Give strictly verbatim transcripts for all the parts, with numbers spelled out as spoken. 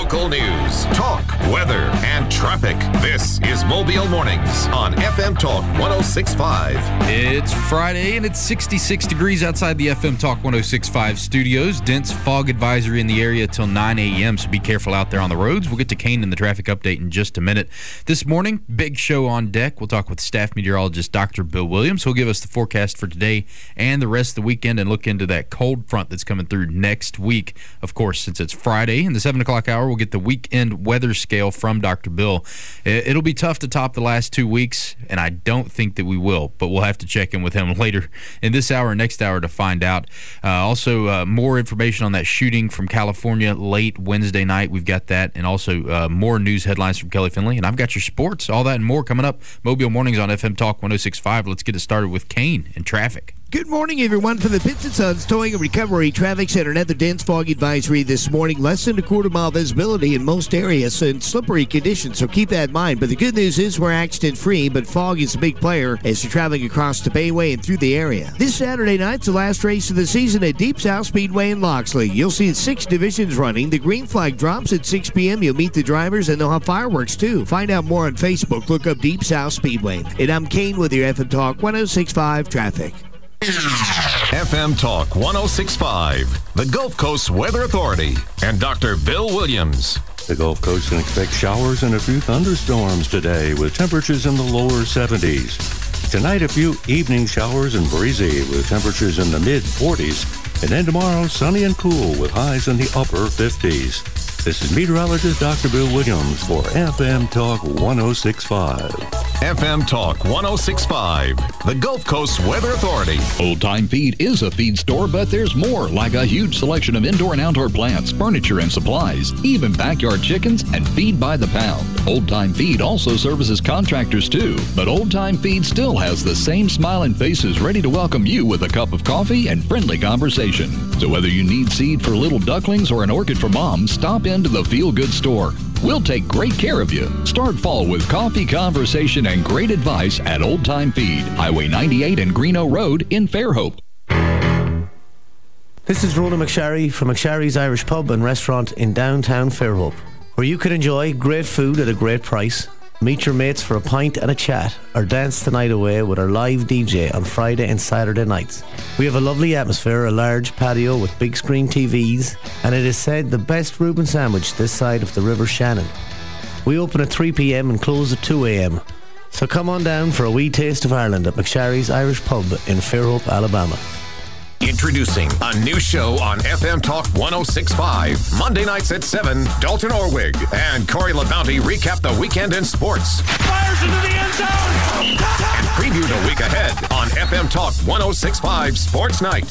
Local news, talk, weather, and traffic. This is Mobile Mornings on F M Talk one oh six point five. It's Friday and it's sixty-six degrees outside the F M Talk one oh six point five studios. Dense fog advisory in the area till nine a.m., so be careful out there on the roads. We'll get to Kane in the traffic update in just a minute. This morning, big show on deck. We'll talk with staff meteorologist Doctor Bill Williams. He'll give us the forecast for today and the rest of the weekend and look into that cold front that's coming through next week. Of course, since it's Friday in the seven o'clock hour, we'll get the weekend weather scale from Doctor Bill. It'll be tough to top the last two weeks, and I don't think that we will, but we'll have to check in with him later in this hour or next hour to find out. Uh, also, uh, more information on that shooting from California late Wednesday night. We've got that, and also uh, more news headlines from Kelly Finley. And I've got your sports, all that and more coming up. Mobile Mornings on F M Talk one oh six point five. Let's get it started with Kane and traffic. Good morning, everyone. From the Pitts and Sons Towing and Recovery Traffic Center, another dense fog advisory this morning. Less than a quarter mile visibility in most areas and slippery conditions, so keep that in mind. But the good news is we're accident-free, but fog is a big player as you're traveling across the Bayway and through the area. This Saturday night's the last race of the season at Deep South Speedway in Loxley. You'll see six divisions running. The green flag drops at six p.m. You'll meet the drivers, and they'll have fireworks, too. Find out more on Facebook. Look up Deep South Speedway. And I'm Kane with your F M Talk one oh six point five traffic. F M Talk one oh six point five, the Gulf Coast Weather Authority, and Doctor Bill Williams. The Gulf Coast can expect showers and a few thunderstorms today with temperatures in the lower seventies. Tonight, a few evening showers and breezy with temperatures in the mid forties. And then tomorrow, sunny and cool with highs in the upper fifties. This is meteorologist Doctor Bill Williams for F M Talk one oh six point five. F M Talk one oh six point five, the Gulf Coast Weather Authority. Old Time Feed is a feed store, but there's more, like a huge selection of indoor and outdoor plants, furniture and supplies, even backyard chickens, and feed by the pound. Old Time Feed also services contractors too, but Old Time Feed still has the same smiling faces ready to welcome you with a cup of coffee and friendly conversation. So whether you need seed for little ducklings or an orchid for mom, stop into the Feel Good store. We'll take great care of you. Start fall with coffee, conversation, and great advice at Old Time Feed, Highway ninety-eight and Greeno Road in Fairhope. This is Rona McSharry from McSharry's Irish Pub and Restaurant in downtown Fairhope, where you can enjoy great food at a great price, meet your mates for a pint and a chat, or dance the night away with our live D J on Friday and Saturday nights. We have a lovely atmosphere, a large patio with big screen T Vs, and it is said the best Reuben sandwich this side of the River Shannon. We open at three p.m. and close at two a.m. So come on down for a wee taste of Ireland at McSharry's Irish Pub in Fairhope, Alabama. Introducing a new show on F M Talk one oh six point five. Monday nights at seven, Dalton Orwig and Corey LaBounty recap the weekend in sports. Fires into the end zone! And preview the week ahead on F M Talk one oh six point five Sports Night.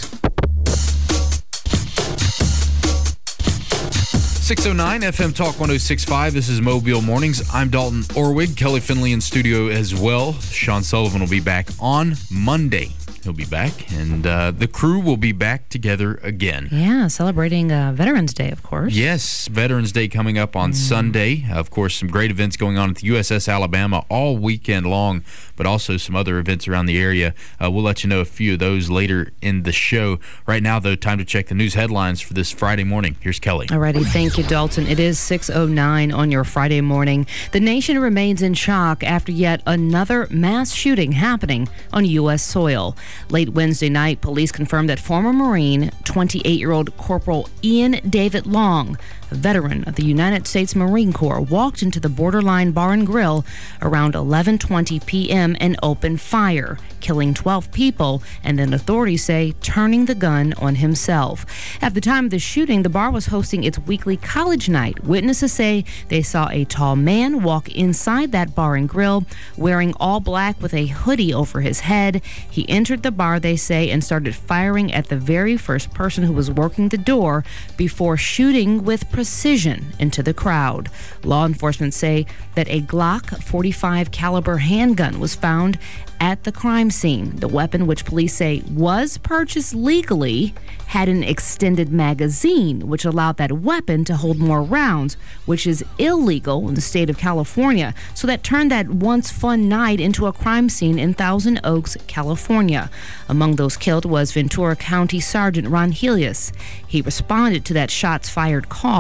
six oh nine F M Talk one oh six point five. This is Mobile Mornings. I'm Dalton Orwig. Kelly Finley in studio as well. Sean Sullivan will be back on Monday. He'll be back, and uh, the crew will be back together again. Yeah, celebrating uh, Veterans Day, of course. Yes, Veterans Day coming up on mm. Sunday. Of course, some great events going on at the U S S Alabama all weekend long, but also some other events around the area. Uh, we'll let you know a few of those later in the show. Right now, though, time to check the news headlines for this Friday morning. Here's Kelly. Alrighty, thank you, Dalton. It is six oh nine on your Friday morning. The nation remains in shock after yet another mass shooting happening on U S soil. Late Wednesday night, police confirmed that former Marine, twenty-eight-year-old Corporal Ian David Long, a veteran of the United States Marine Corps, walked into the Borderline Bar and Grill around eleven twenty p.m. and opened fire, killing twelve people, and then authorities say turning the gun on himself. At the time of the shooting, the bar was hosting its weekly college night. Witnesses say they saw a tall man walk inside that bar and grill wearing all black with a hoodie over his head. He entered the bar, they say, and started firing at the very first person who was working the door before shooting with precision into the crowd. Law enforcement say that a Glock forty-five caliber handgun was found at the crime scene. The weapon, which police say was purchased legally, had an extended magazine, which allowed that weapon to hold more rounds, which is illegal in the state of California. So that turned that once fun night into a crime scene in Thousand Oaks, California. Among those killed was Ventura County Sergeant Ron Helios. He responded to that shots fired call.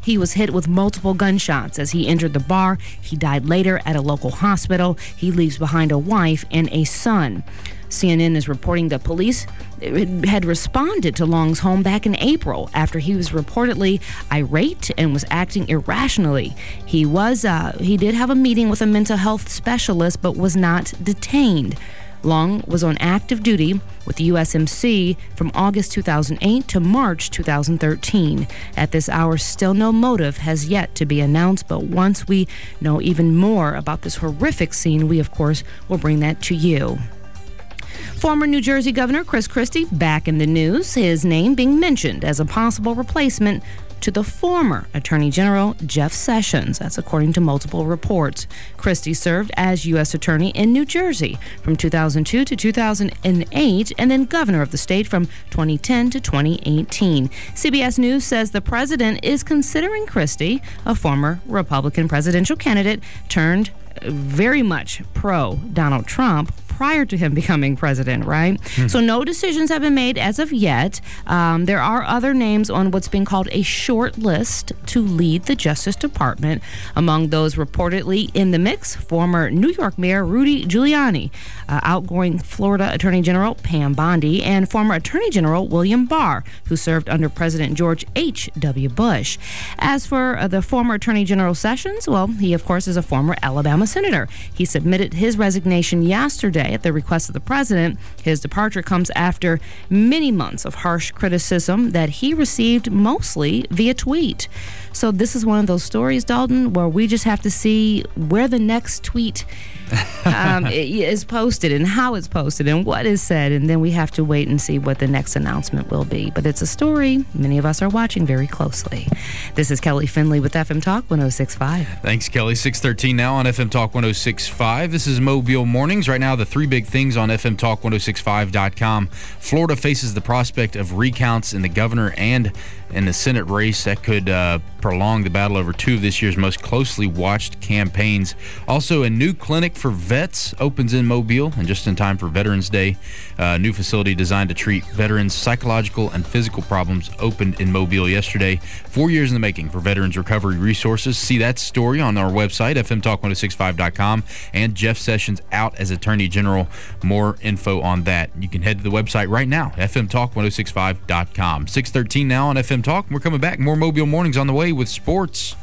He was hit with multiple gunshots as he entered the bar. He died later at a local hospital. He leaves behind a wife and a son. C N N is reporting that police had responded to Long's home back in April after he was reportedly irate and was acting irrationally. He was, uh, he did have a meeting with a mental health specialist, but was not detained. Long was on active duty with the U S M C from August two thousand eight to March two thousand thirteen. At this hour, still no motive has yet to be announced, but once we know even more about this horrific scene, we, of course, will bring that to you. Former New Jersey Governor Chris Christie back in the news, his name being mentioned as a possible replacement to the former Attorney General Jeff Sessions. That's according to multiple reports. Christie served as U S Attorney in New Jersey from two thousand two to two thousand eight and then governor of the state from twenty ten to twenty eighteen. C B S News says the president is considering Christie, a former Republican presidential candidate, turned very much pro-Donald Trump prior to him becoming president, right? Hmm. So no decisions have been made as of yet. Um, there are other names on what's being called a short list to lead the Justice Department. Among those reportedly in the mix, former New York Mayor Rudy Giuliani, uh, outgoing Florida Attorney General Pam Bondi, and former Attorney General William Barr, who served under President George H W. Bush. As for uh, the former Attorney General Sessions, well, he, of course, is a former Alabama senator. He submitted his resignation yesterday at the request of the president. His departure comes after many months of harsh criticism that he received mostly via tweet. So this is one of those stories, Dalton, where we just have to see where the next tweet um, is posted and how it's posted and what is said, and then we have to wait and see what the next announcement will be. But it's a story many of us are watching very closely. This is Kelly Finley with F M Talk one oh six point five. Thanks, Kelly. six thirteen now on F M Talk one oh six point five. This is Mobile Mornings. Right now, the three big things on F M Talk ten sixty-five dot com. Florida faces the prospect of recounts in the governor and in the Senate race that could uh, prolong the battle over two of this year's most closely watched campaigns. Also, a new clinic for vets opens in Mobile, and just in time for Veterans Day. A new facility designed to treat veterans' psychological and physical problems opened in Mobile yesterday. Four years in the making for Veterans Recovery Resources. See that story on our website, F M Talk ten sixty-five dot com. And Jeff Sessions out as Attorney General. More info on that. You can head to the website right now, F M Talk ten sixty-five dot com. six thirteen now on F M Talk. We're coming back. More Mobile Mornings on the way with sports.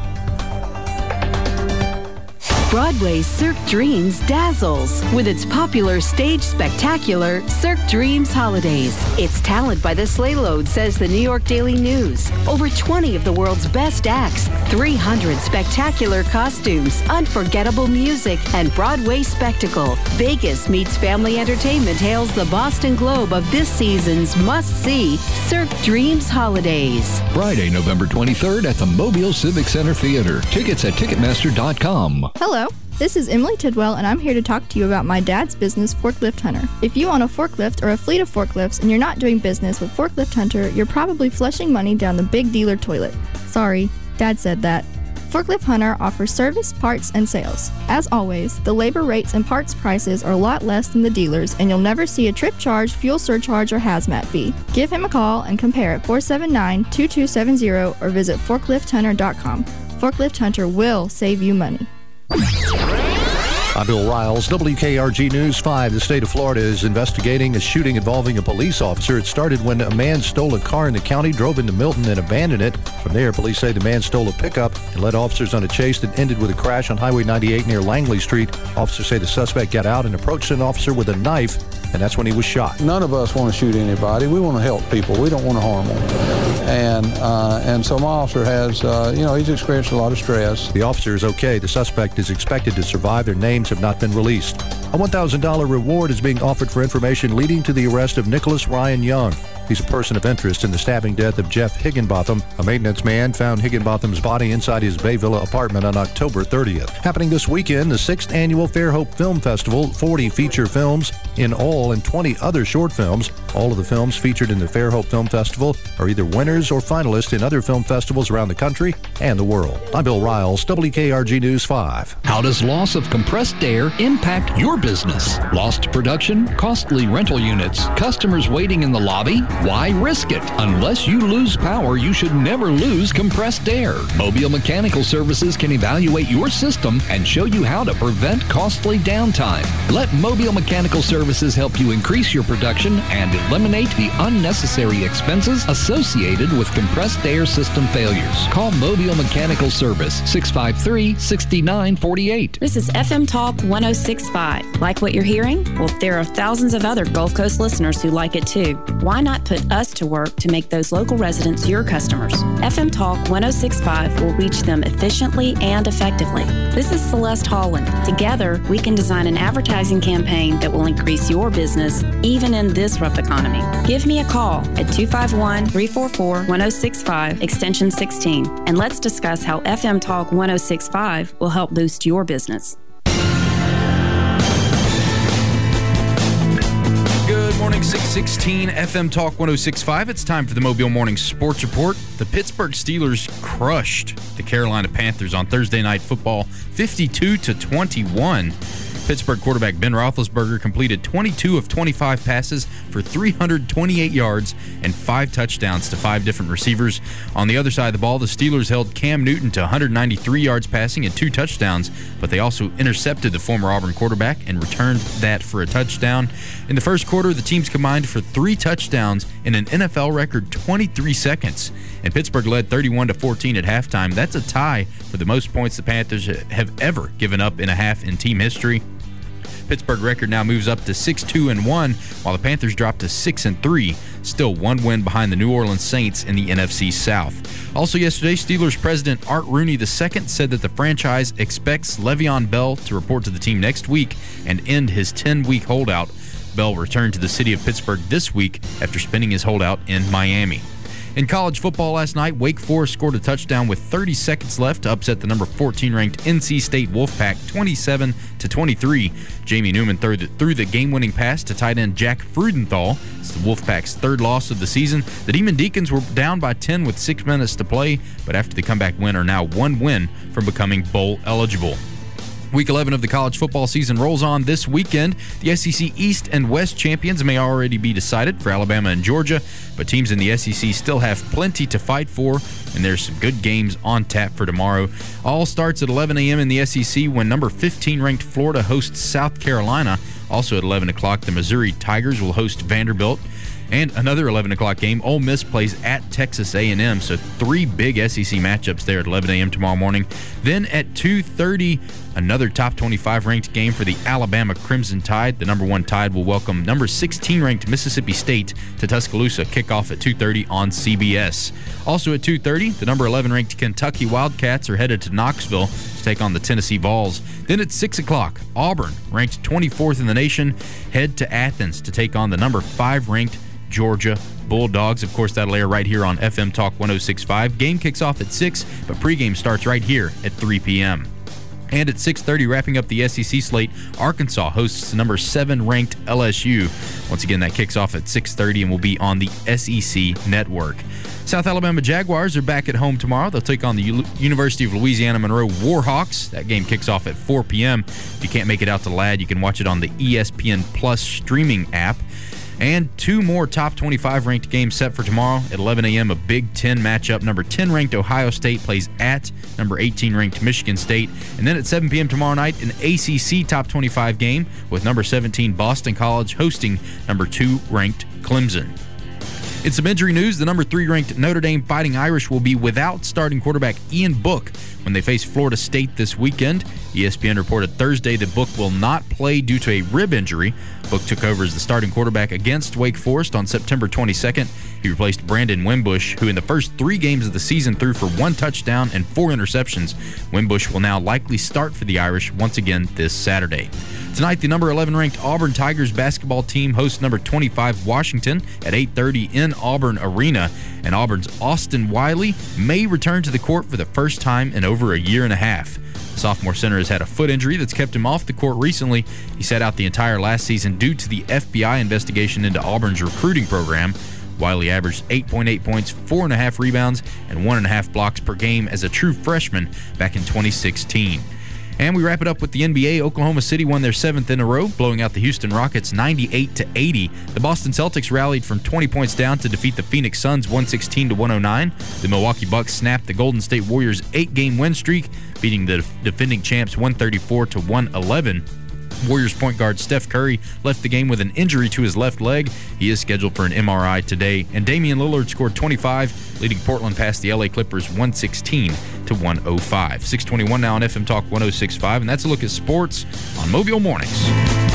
Broadway's Cirque Dreams dazzles with its popular stage spectacular, Cirque Dreams Holidays. It's talent by the sleighload, says the New York Daily News. Over twenty of the world's best acts, three hundred spectacular costumes, unforgettable music, and Broadway spectacle. Vegas meets family entertainment hails the Boston Globe of this season's must-see Cirque Dreams Holidays. Friday, November twenty-third at the Mobile Civic Center Theater. Tickets at Ticketmaster dot com. Hello. This is Emily Tidwell, and I'm here to talk to you about my dad's business, Forklift Hunter. If you own a forklift or a fleet of forklifts and you're not doing business with Forklift Hunter, you're probably flushing money down the big dealer toilet. Sorry, Dad said that. Forklift Hunter offers service, parts, and sales. As always, the labor rates and parts prices are a lot less than the dealers, and you'll never see a trip charge, fuel surcharge, or hazmat fee. Give him a call and compare at four seven nine, two two seven zero or visit forklift hunter dot com. Forklift Hunter will save you money. I'm Bill Riles, W K R G News five. The state of Florida is investigating a shooting involving a police officer. It started when a man stole a car in the county, drove into Milton, and abandoned it. From there, police say the man stole a pickup and led officers on a chase that ended with a crash on Highway ninety-eight near Langley Street. Officers say the suspect got out and approached an officer with a knife, and that's when he was shot. None of us want to shoot anybody. We want to help people. We don't want to harm them. And uh, and so my officer has, uh, you know, he's experienced a lot of stress. The officer is okay. The suspect is expected to survive. Their names have not been released. A one thousand dollars reward is being offered for information leading to the arrest of Nicholas Ryan Young. He's a person of interest in the stabbing death of Jeff Higginbotham. A maintenance man found Higginbotham's body inside his Bay Villa apartment on October thirtieth. Happening this weekend, the sixth annual Fairhope Film Festival, forty feature films, in all and twenty other short films. All of the films featured in the Fairhope Film Festival are either winners or finalists in other film festivals around the country and the world. I'm Bill Riles, W K R G News five. How does loss of compressed air impact your business? Lost production, costly rental units, customers waiting in the lobby? Why risk it? Unless you lose power, you should never lose compressed air. Mobile Mechanical Services can evaluate your system and show you how to prevent costly downtime. Let Mobile Mechanical Services help you increase your production and eliminate the unnecessary expenses associated with compressed air system failures. Call Mobile Mechanical Service, six five three, six nine four eight. This is F M Talk one oh six point five. Like what you're hearing? Well, there are thousands of other Gulf Coast listeners who like it too. Why not put us to work to make those local residents your customers? F M Talk one oh six point five will reach them efficiently and effectively. This is Celeste Holland. Together, we can design an advertising campaign that will increase your business, even in this rough economy. Give me a call at two five one, three four four, one oh six five, extension sixteen, and let's discuss how F M Talk one oh six point five will help boost your business. Good morning, six sixteen F M Talk one oh six point five. It's time for the Mobile Morning Sports Report. The Pittsburgh Steelers crushed the Carolina Panthers on Thursday Night Football, fifty-two to twenty-one. Pittsburgh quarterback Ben Roethlisberger completed twenty-two of twenty-five passes for three hundred twenty-eight yards and five touchdowns to five different receivers. On the other side of the ball, the Steelers held Cam Newton to one hundred ninety-three yards passing and two touchdowns, but they also intercepted the former Auburn quarterback and returned that for a touchdown. In the first quarter, the teams combined for three touchdowns in an N F L record twenty-three seconds, and Pittsburgh led thirty-one to fourteen at halftime. That's a tie for the most points the Panthers have ever given up in a half in team history. Pittsburgh record now moves up to six two and one, while the Panthers drop to six and three, still one win behind the New Orleans Saints in the N F C South. Also yesterday, Steelers president Art Rooney the second said that the franchise expects Le'Veon Bell to report to the team next week and end his ten-week holdout. Bell returned to the city of Pittsburgh this week after spending his holdout in Miami. In college football last night, Wake Forest scored a touchdown with thirty seconds left to upset the number fourteen ranked N C State Wolfpack twenty-seven to twenty-three. Jamie Newman threw the, threw the game-winning pass to tight end Jack Freudenthal. It's the Wolfpack's third loss of the season. The Demon Deacons were down by ten with six minutes to play, but after the comeback win are now one win from becoming bowl eligible. Week eleven of the college football season rolls on this weekend. The S E C East and West champions may already be decided for Alabama and Georgia, but teams in the S E C still have plenty to fight for, and there's some good games on tap for tomorrow. All starts at eleven a.m. in the S E C when number fifteen ranked Florida hosts South Carolina. Also at eleven o'clock, the Missouri Tigers will host Vanderbilt. And another eleven o'clock game, Ole Miss plays at Texas A and M. So three big S E C matchups there at eleven a.m. tomorrow morning. Then at two thirty, another top twenty-five ranked game for the Alabama Crimson Tide. The number one Tide will welcome number sixteen ranked Mississippi State to Tuscaloosa. Kickoff at two thirty on C B S. Also at two thirty, the number eleven ranked Kentucky Wildcats are headed to Knoxville to take on the Tennessee Vols. Then at six o'clock, Auburn, ranked twenty-fourth in the nation, head to Athens to take on the number five ranked Georgia Bulldogs. Of course, that'll air right here on F M Talk one oh six point five. Game kicks off at six, but pregame starts right here at three p.m. And at six thirty, wrapping up the S E C slate, Arkansas hosts number seven ranked L S U. Once again, that kicks off at six thirty and will be on the S E C network. South Alabama Jaguars are back at home tomorrow. They'll take on the U- University of Louisiana Monroe Warhawks. That game kicks off at four p.m. If you can't make it out to Ladd, you can watch it on the E S P N Plus streaming app. And two more top twenty-five ranked games set for tomorrow. At eleven a.m., a Big Ten matchup. Number ten ranked Ohio State plays at number eighteen ranked Michigan State. And then at seven p.m. tomorrow night, an A C C top twenty-five game with number seventeen Boston College hosting number two ranked Clemson. In some injury news, the number three ranked Notre Dame Fighting Irish will be without starting quarterback Ian Book when they face Florida State this weekend. E S P N reported Thursday that Book will not play due to a rib injury. Book took over as the starting quarterback against Wake Forest on September twenty-second. He replaced Brandon Wimbush, who in the first three games of the season threw for one touchdown and four interceptions. Wimbush will now likely start for the Irish once again this Saturday. Tonight, the number eleven ranked Auburn Tigers basketball team hosts number twenty-five Washington at eight thirty in Auburn Arena. And Auburn's Austin Wiley may return to the court for the first time in over a year and a half. The sophomore center has had a foot injury that's kept him off the court recently. He sat out the entire last season due to the F B I investigation into Auburn's recruiting program. Wiley averaged eight point eight points, four point five rebounds, and one point five blocks per game as a true freshman back in twenty sixteen. And we wrap it up with the N B A. Oklahoma City won their seventh in a row, blowing out the Houston Rockets ninety-eight to eighty. The Boston Celtics rallied from twenty points down to defeat the Phoenix Suns one sixteen to one oh nine. The Milwaukee Bucks snapped the Golden State Warriors' eight-game win streak, beating the defending champs one thirty-four to one eleven. Warriors point guard Steph Curry left the game with an injury to his left leg. He is scheduled for an M R I today. And Damian Lillard scored twenty-five, leading Portland past the L A Clippers one sixteen to one oh five. six twenty-one now on F M Talk one oh six point five, and that's a look at sports on Mobile Mornings.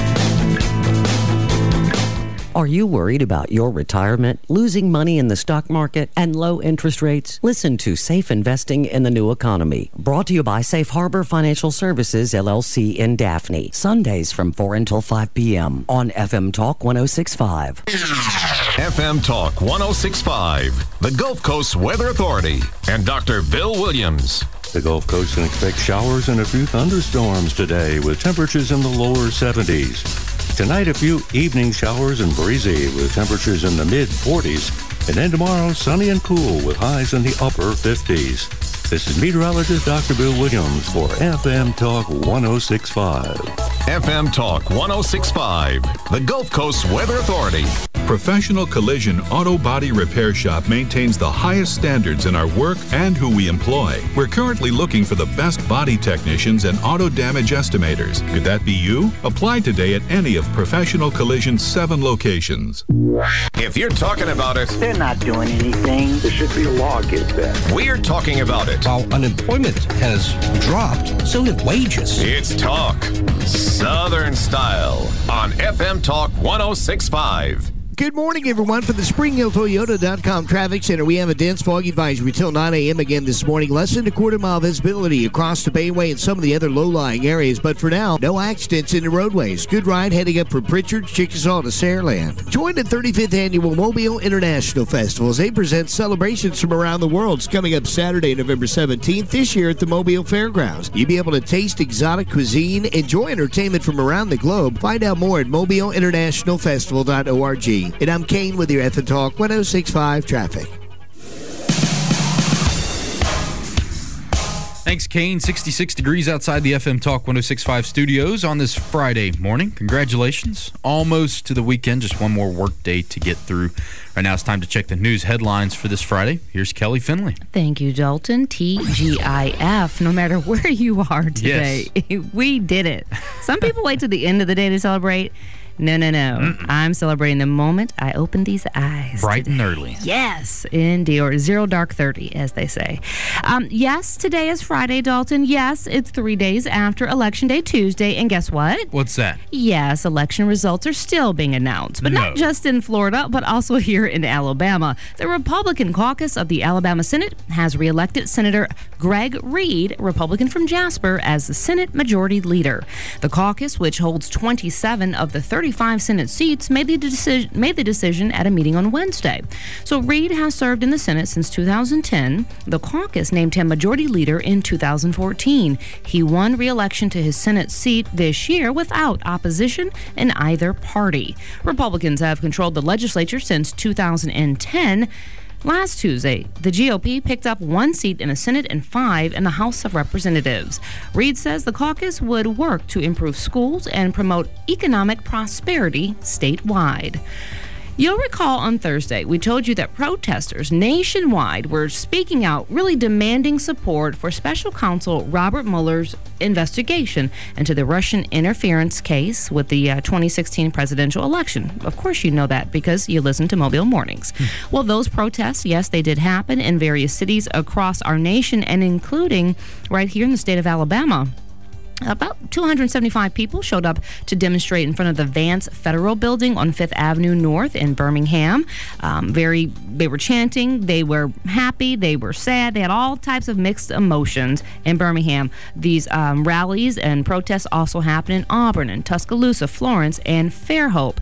Are you worried about your retirement, losing money in the stock market, and low interest rates? Listen to Safe Investing in the New Economy, brought to you by Safe Harbor Financial Services, L L C in Daphne. Sundays from four until five p.m. on F M Talk one oh six point five. F M Talk one oh six point five, the Gulf Coast Weather Authority, and Doctor Bill Williams. The Gulf Coast can expect showers and a few thunderstorms today with temperatures in the lower seventies. Tonight, a few evening showers and breezy with temperatures in the mid forties. And then tomorrow, sunny and cool with highs in the upper fifties. This is meteorologist Doctor Bill Williams for F M Talk one oh six point five. F M Talk one oh six point five, the Gulf Coast Weather Authority. Professional Collision Auto Body Repair Shop maintains the highest standards in our work and who we employ. We're currently looking for the best body technicians and auto damage estimators. Could that be you? Apply today at any of Professional Collision's seven locations. If you're talking about it, they're not doing anything. There should be a law against that. We're talking about it. While unemployment has dropped, so have wages. It's talk, Southern style, on F M Talk one oh six point five. Good morning, everyone. From the Spring Hill Toyota dot com Traffic Center, we have a dense fog advisory till nine a.m. again this morning. Less than a quarter mile visibility across the Bayway and some of the other low-lying areas. But for now, no accidents in the roadways. Good ride heading up from Pritchard, Chickasaw to Saraland. Join the thirty-fifth Annual Mobile International Festival as they present celebrations from around the world. It's coming up Saturday, November seventeenth, this year at the Mobile Fairgrounds. You'll be able to taste exotic cuisine, enjoy entertainment from around the globe. Find out more at mobile international festival dot org. And I'm Kane with your F M Talk one oh six point five traffic. Thanks, Kane. sixty-six degrees outside the F M Talk one oh six point five studios on this Friday morning. Congratulations. Almost to the weekend. Just one more work day to get through. Right now it's time to check the news headlines for this Friday. Here's Kelly Finley. Thank you, Dalton. T G I F. No matter where you are today, yes. We did it. Some people wait till the end of the day to celebrate. No, no, no. Mm-mm. I'm celebrating the moment I opened these eyes. Bright today. and early. Yes, indeed. Or zero dark thirty, as they say. Um, yes, today is Friday, Dalton. Yes, it's three days after Election Day Tuesday. And guess what? What's that? Yes, election results are still being announced. But no. not just in Florida, but also here in Alabama. The Republican caucus of the Alabama Senate has reelected Senator Greg Reed, Republican from Jasper, as the Senate Majority Leader. The caucus, which holds twenty-seven of the thirty-five Senate seats, made the, deci- made the decision at a meeting on Wednesday. So Reed has served in the Senate since two thousand ten. The caucus named him Majority Leader in two thousand fourteen. He won re-election to his Senate seat this year without opposition in either party. Republicans have controlled the legislature since two thousand ten. Last Tuesday, the G O P picked up one seat in the Senate and five in the House of Representatives. Reed says the caucus would work to improve schools and promote economic prosperity statewide. You'll recall on Thursday, we told you that protesters nationwide were speaking out, really demanding support for Special Counsel Robert Mueller's investigation into the Russian interference case with the uh, twenty sixteen presidential election. Of course you know that because you listen to Mobile Mornings. Hmm. Well, those protests, yes, they did happen in various cities across our nation and including right here in the state of Alabama. About two hundred seventy-five people showed up to demonstrate in front of the Vance Federal Building on Fifth Avenue North in Birmingham. Um, very, they were chanting, they were happy, they were sad, they had all types of mixed emotions in Birmingham. These um, rallies and protests also happened in Auburn and Tuscaloosa, Florence, and Fairhope.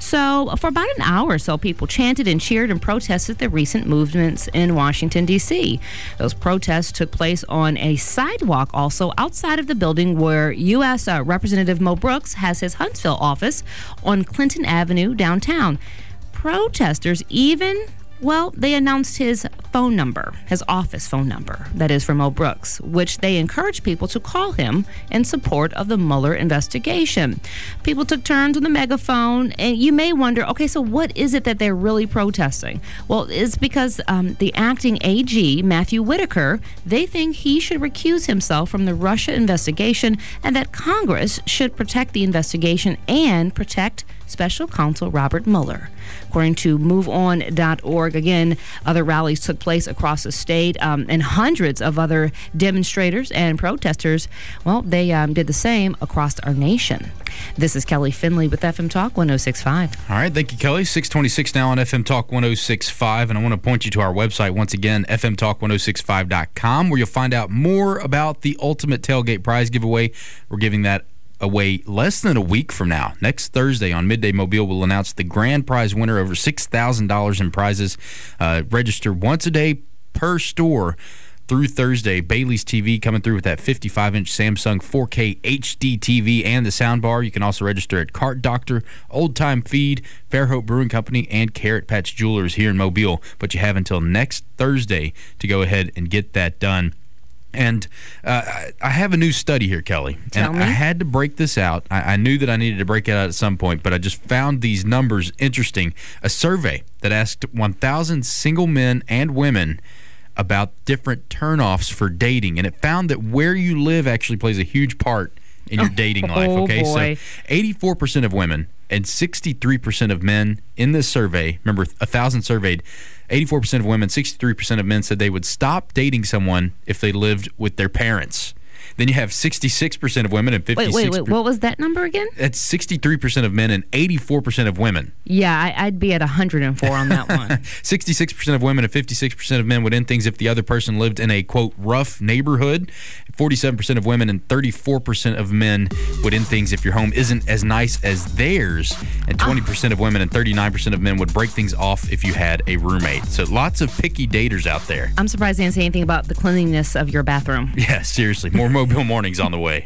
So for about an hour or so, people chanted and cheered and protested the recent movements in Washington, D C. Those protests took place on a sidewalk also outside of the building where where U S Uh, Representative Mo Brooks has his Huntsville office on Clinton Avenue downtown. Protesters even, well, they announced his phone number, his office phone number, that is for Mo Brooks, which they encouraged people to call him in support of the Mueller investigation. People took turns on the megaphone, and you may wonder, okay, so what is it that they're really protesting? Well, it's because um, the acting A G, Matthew Whitaker, they think he should recuse himself from the Russia investigation and that Congress should protect the investigation and protect Special Counsel Robert Mueller. According to move on dot org, again, other rallies took place across the state, um, and hundreds of other demonstrators and protesters, well, they um, did the same across our nation. This is Kelly Finley with F M Talk one oh six point five. All right, thank you, Kelly. six twenty-six now on F M Talk one oh six point five, and I want to point you to our website once again, F M Talk one oh six point five dot com, where you'll find out more about the Ultimate Tailgate Prize giveaway. We're giving that away less than a week from now. Next Thursday on Midday Mobile, we'll announce the grand prize winner, over six thousand dollars in prizes. Uh, register once a day per store through Thursday. Bailey's T V coming through with that fifty-five inch Samsung four K H D T V and the soundbar. You can also register at Cart Doctor, Old Time Feed, Fairhope Brewing Company, and Carrot Patch Jewelers here in Mobile. But you have until next Thursday to go ahead and get that done. And uh, I have a new study here, Kelly. Tell and me. I had to break this out. I, I knew that I needed to break it out at some point, but I just found these numbers interesting. A survey that asked one thousand single men and women about different turnoffs for dating, and it found that where you live actually plays a huge part in your dating life. Okay, Oh, boy. so eighty-four percent of women and sixty-three percent of men in this survey, remember, a thousand surveyed, eighty-four percent of women, sixty-three percent of men said they would stop dating someone if they lived with their parents. Then you have sixty-six percent of women and fifty-six Wait, wait, wait. What was that number again? That's sixty-three percent of men and eighty-four percent of women. Yeah, I, I'd be at one hundred four on that one. sixty-six percent of women and fifty-six percent of men would end things if the other person lived in a, quote, rough neighborhood. forty-seven percent of women and thirty-four percent of men would end things if your home isn't as nice as theirs. And twenty percent of women and thirty-nine percent of men would break things off if you had a roommate. So lots of picky daters out there. I'm surprised they didn't say anything about the cleanliness of your bathroom. Yeah, seriously. More Mobile Mornings on the way.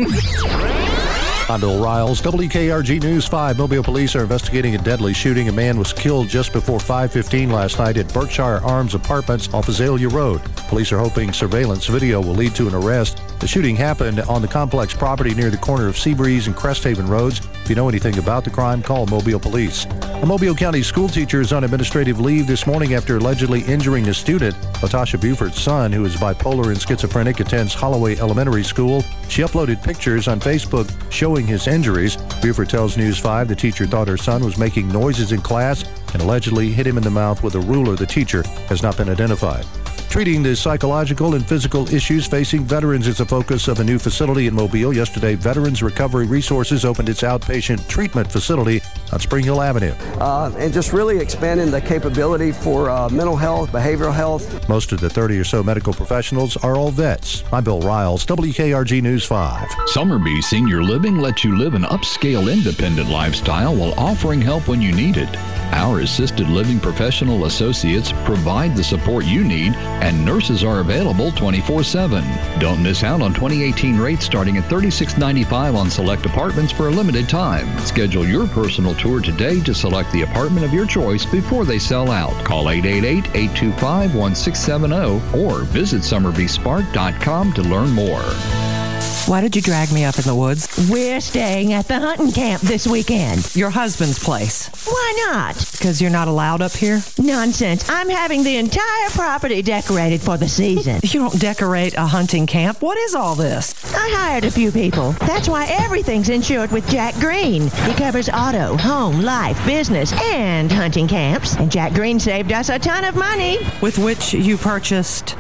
I'm Bill Riles, W K R G News five. Mobile police are investigating a deadly shooting. A man was killed just before five fifteen last night at Berkshire Arms Apartments off Azalea Road. Police are hoping surveillance video will lead to an arrest. The shooting happened on the complex property near the corner of Seabreeze and Cresthaven Roads. If you know anything about the crime, call Mobile Police. A Mobile County school teacher is on administrative leave this morning after allegedly injuring a student. Latasha Buford's son, who is bipolar and schizophrenic, attends Holloway Elementary School. She uploaded pictures on Facebook showing his injuries. Buford tells News five the teacher thought her son was making noises in class and allegedly hit him in the mouth with a ruler. The teacher has not been identified. Treating the psychological and physical issues facing veterans is the focus of a new facility in Mobile. Yesterday, Veterans Recovery Resources opened its outpatient treatment facility on Spring Hill Avenue. Uh, and just really expanding the capability for uh, mental health, behavioral health. Most of the thirty or so medical professionals are all vets. I'm Bill Riles, W K R G News five. Summerbee Senior Living lets you live an upscale, independent lifestyle while offering help when you need it. Our assisted living professional associates provide the support you need, and nurses are available twenty-four seven. Don't miss out on twenty eighteen rates starting at thirty-six ninety-five on select apartments for a limited time. Schedule your personal tour today to select the apartment of your choice before they sell out. Call eight eight eight, eight two five, one six seven zero or visit summerbee spark dot com to learn more. Why did you drag me up in the woods? We're staying at the hunting camp this weekend. Your husband's place. Why not? Because you're not allowed up here? Nonsense. I'm having the entire property decorated for the season. You don't decorate a hunting camp. What is all this? I hired a few people. That's why everything's insured with Jack Green. He covers auto, home, life, business, and hunting camps. And Jack Green saved us a ton of money. With which you purchased?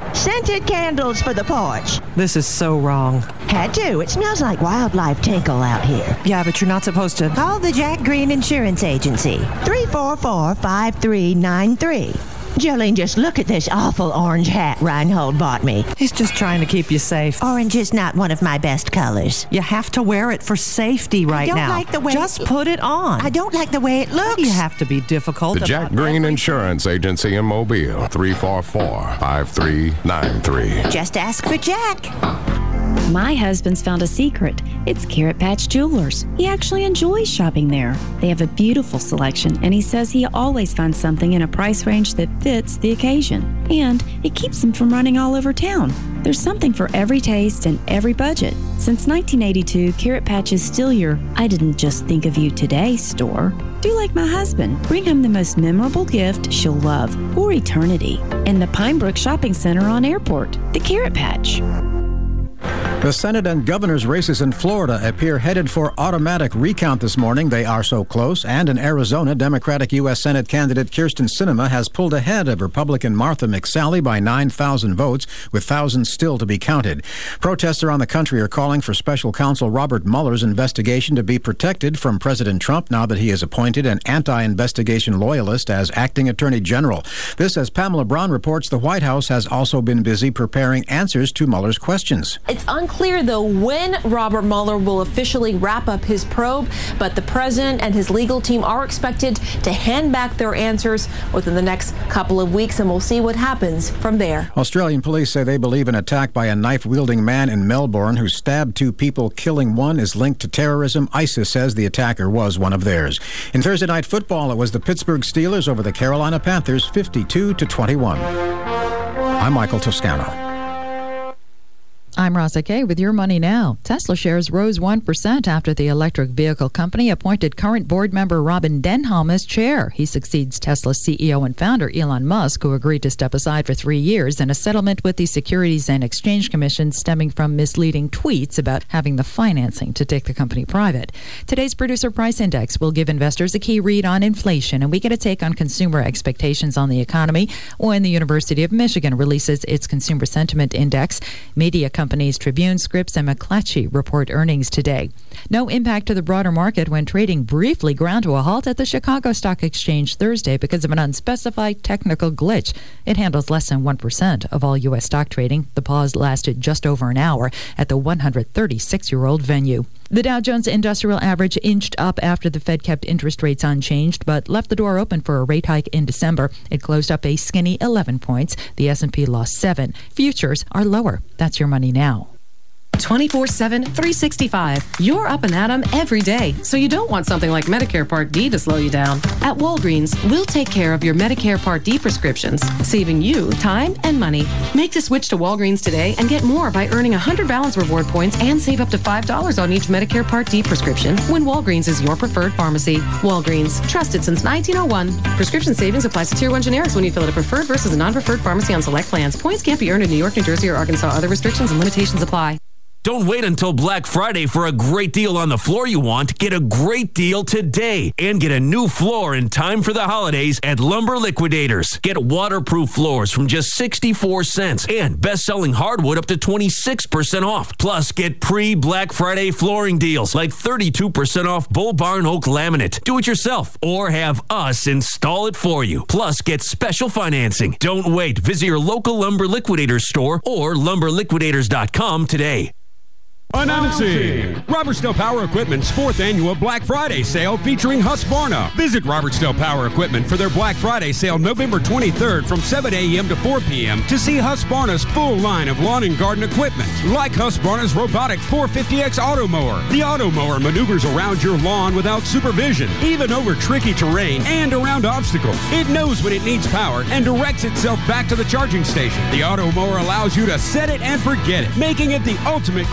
Scented candles for the porch. This is so wrong. Had to. It smells like wildlife tinkle out here. Yeah, but you're not supposed to. Call the Jack Green Insurance Agency. three four four, five three nine three. Jolene, just look at this awful orange hat Reinhold bought me. He's just trying to keep you safe. Orange is not one of my best colors. You have to wear it for safety right I don't now. like the way Just it, put it on. I don't like the way it looks. You have to be difficult. The Jack Green Insurance Agency in Mobile. three four four, five three nine three. Just ask for Jack. My husband's found a secret. It's Carrot Patch Jewelers. He actually enjoys shopping there. They have a beautiful selection, and he says he always finds something in a price range that fits the occasion. And it keeps him from running all over town. There's something for every taste and every budget. Since nineteen eighty-two, Carrot Patch is still your I didn't just think of you today store. Do like my husband. Bring him the most memorable gift she'll love for eternity. In the Pine Brook Shopping Center on Airport, the Carrot Patch. The Senate and governor's races in Florida appear headed for automatic recount this morning. They are so close. And in Arizona, Democratic U S Senate candidate Kyrsten Sinema has pulled ahead of Republican Martha McSally by nine thousand votes, with thousands still to be counted. Protests around the country are calling for special counsel Robert Mueller's investigation to be protected from President Trump now that he has appointed an anti-investigation loyalist as acting attorney general. This, as Pamela Braun reports, the White House has also been busy preparing answers to Mueller's questions. It's unclear, though, when Robert Mueller will officially wrap up his probe, but the president and his legal team are expected to hand back their answers within the next couple of weeks, and we'll see what happens from there. Australian police say they believe an attack by a knife-wielding man in Melbourne who stabbed two people, killing one, is linked to terrorism. ISIS says the attacker was one of theirs. In Thursday night football, it was the Pittsburgh Steelers over the Carolina Panthers, fifty-two to twenty-one. I'm Michael Toscano. I'm Rosa Kay with Your Money Now. Tesla shares rose one percent after the electric vehicle company appointed current board member Robin Denholm as chair. He succeeds Tesla's C E O and founder Elon Musk, who agreed to step aside for three years in a settlement with the Securities and Exchange Commission stemming from misleading tweets about having the financing to take the company private. Today's Producer Price Index will give investors a key read on inflation, and we get a take on consumer expectations on the economy when the University of Michigan releases its Consumer Sentiment Index. Media companies Companies Tribune, Scripps, and McClatchy report earnings today. No impact to the broader market when trading briefly ground to a halt at the Chicago Stock Exchange Thursday because of an unspecified technical glitch. It handles less than one percent of all U S stock trading. The pause lasted just over an hour at the one hundred thirty-six-year-old venue. The Dow Jones Industrial Average inched up after the Fed kept interest rates unchanged, but left the door open for a rate hike in December. It closed up a skinny eleven points. The S and P lost seven. Futures are lower. That's Your Money Now. twenty-four seven, three sixty-five. You're up and at 'em every day, so you don't want something like Medicare Part D to slow you down. At Walgreens, we'll take care of your Medicare Part D prescriptions, saving you time and money. Make the switch to Walgreens today and get more by earning one hundred balance reward points and save up to five dollars on each Medicare Part D prescription when Walgreens is your preferred pharmacy. Walgreens, trusted since nineteen oh one. Prescription savings applies to Tier one generics when you fill at a preferred versus a non-preferred pharmacy on select plans. Points can't be earned in New York, New Jersey, or Arkansas. Other restrictions and limitations apply. Don't wait until Black Friday for a great deal on the floor you want. Get a great deal today and get a new floor in time for the holidays at Lumber Liquidators. Get waterproof floors from just sixty-four cents and best-selling hardwood up to twenty-six percent off. Plus, get pre-Black Friday flooring deals like thirty-two percent off Bull Barn Oak laminate. Do it yourself or have us install it for you. Plus, get special financing. Don't wait. Visit your local Lumber Liquidators store or lumber liquidators dot com today. Announcing Robertsdale Power Equipment's fourth annual Black Friday sale featuring Husqvarna. Visit Robertsdale Power Equipment for their Black Friday sale November twenty-third from seven a.m. to four p.m. to see Husqvarna's full line of lawn and garden equipment, like Husqvarna's robotic four fifty X Auto Mower. The Auto Mower maneuvers around your lawn without supervision, even over tricky terrain and around obstacles. It knows when it needs power and directs itself back to the charging station. The Auto Mower allows you to set it and forget it, making it the ultimate Christmas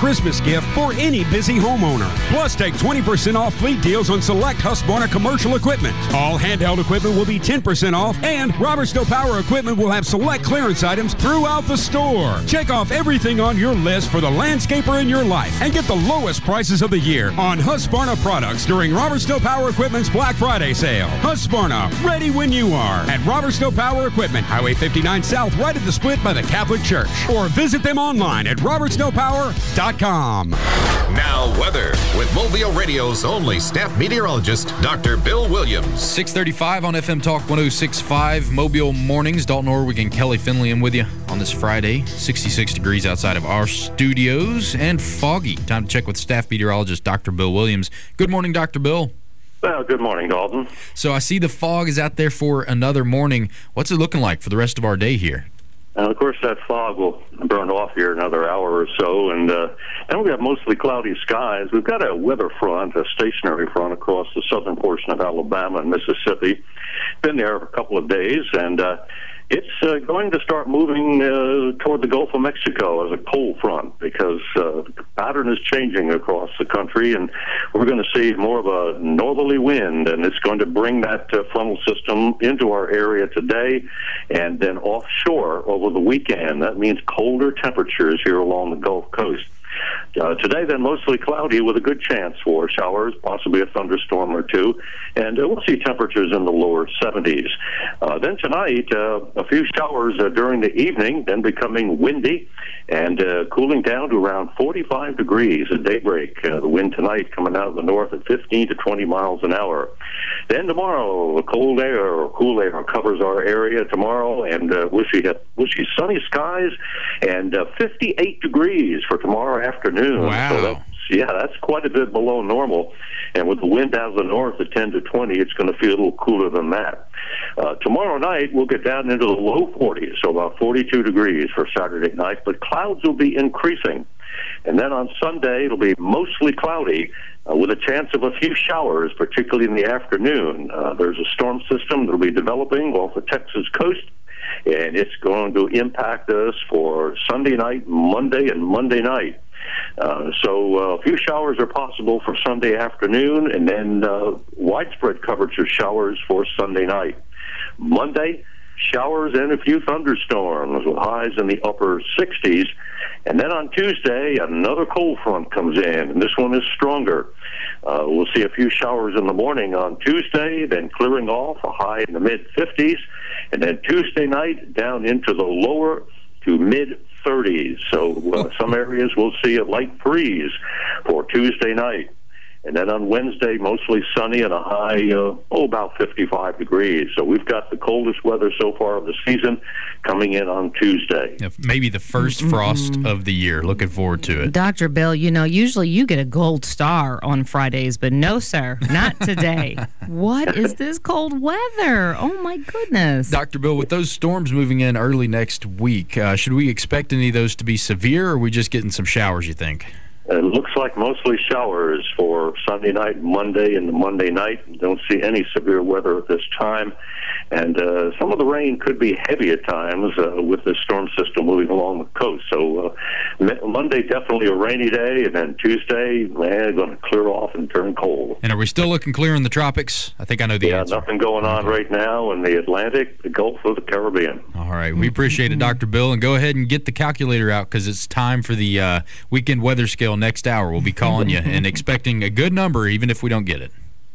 gift for any busy homeowner. Plus, take twenty percent off fleet deals on select Husqvarna commercial equipment. All handheld equipment will be ten percent off, and Robertsdale Power Equipment will have select clearance items throughout the store. Check off everything on your list for the landscaper in your life and get the lowest prices of the year on Husqvarna products during Robertsdale Power Equipment's Black Friday sale. Husqvarna, ready when you are at Robertsdale Power Equipment, Highway fifty-nine South, right at the split by the Catholic Church. Or visit them online at robertsdale power dot com. Now, weather with Mobile Radio's only staff meteorologist, Doctor Bill Williams. six thirty-five on F M Talk one oh six point five, Mobile Mornings. Dalton Orwig and Kelly Finley in with you on this Friday. sixty-six degrees outside of our studios and foggy. Time to check with staff meteorologist, Doctor Bill Williams. Good morning, Doctor Bill. Well, good morning, Dalton. So I see the fog is out there for another morning. What's it looking like for the rest of our day here? And of course, that fog will burn off here another hour or so, and uh, and we have mostly cloudy skies. We've got a weather front, a stationary front across the southern portion of Alabama and Mississippi. Been there a couple of days, and uh, it's uh, going to start moving uh, toward the Gulf of Mexico as a cold front, because uh, the pattern is changing across the country, and we're going to see more of a northerly wind, and it's going to bring that uh, frontal system into our area today and then offshore over the weekend. That means colder temperatures here along the Gulf Coast. Uh, today, then, mostly cloudy with a good chance for showers, possibly a thunderstorm or two, and uh, we'll see temperatures in the lower seventies. Uh, then tonight, uh, a few showers uh, during the evening, then becoming windy and uh, cooling down to around forty-five degrees at daybreak. Uh, the wind tonight coming out of the north at fifteen to twenty miles an hour. Then tomorrow, cold air or cool air covers our area tomorrow, and uh, we'll see, we'll see sunny skies and uh, fifty-eight degrees for tomorrow afternoon. Wow. So that's, yeah, that's quite a bit below normal. And with the wind out of the north at ten to twenty, it's going to feel a little cooler than that. Uh, tomorrow night, we'll get down into the low forties, so about forty-two degrees for Saturday night, but clouds will be increasing. And then on Sunday, it'll be mostly cloudy uh, with a chance of a few showers, particularly in the afternoon. Uh, there's a storm system that will be developing off the Texas coast, and it's going to impact us for Sunday night, Monday, and Monday night. Uh, so uh, a few showers are possible for Sunday afternoon, and then uh, widespread coverage of showers for Sunday night. Monday, showers and a few thunderstorms with highs in the upper sixties. And then on Tuesday, another cold front comes in, and this one is stronger. Uh, we'll see a few showers in the morning on Tuesday, then clearing off, a high in the mid-fifties, and then Tuesday night down into the lower to mid-thirties. So uh, some areas will see a light freeze for Tuesday night. And then on Wednesday, mostly sunny and a high, uh, oh, about fifty-five degrees. So we've got the coldest weather so far of the season coming in on Tuesday. Maybe the first frost mm-hmm. of the year. Looking forward to it. Doctor Bill, you know, usually you get a gold star on Fridays, but no, sir, not today. What is this cold weather? Oh, my goodness. Doctor Bill, with those storms moving in early next week, uh, should we expect any of those to be severe, or are we just getting some showers, you think? It looks like mostly showers for Sunday night, Monday, and the Monday night. Don't see any severe weather at this time. And uh, some of the rain could be heavy at times uh, with the storm system moving along the coast. So uh, Monday, definitely a rainy day. And then Tuesday, man, going to clear off and turn cold. And are we still looking clear in the tropics? I think I know the yeah, answer. Yeah, nothing going on right now in the Atlantic, the Gulf of the Caribbean. All right. We appreciate it, Doctor Bill. And go ahead and get the calculator out, because it's time for the uh, weekend weather scale. Next hour, we'll be calling you and expecting a good number, even if we don't get it.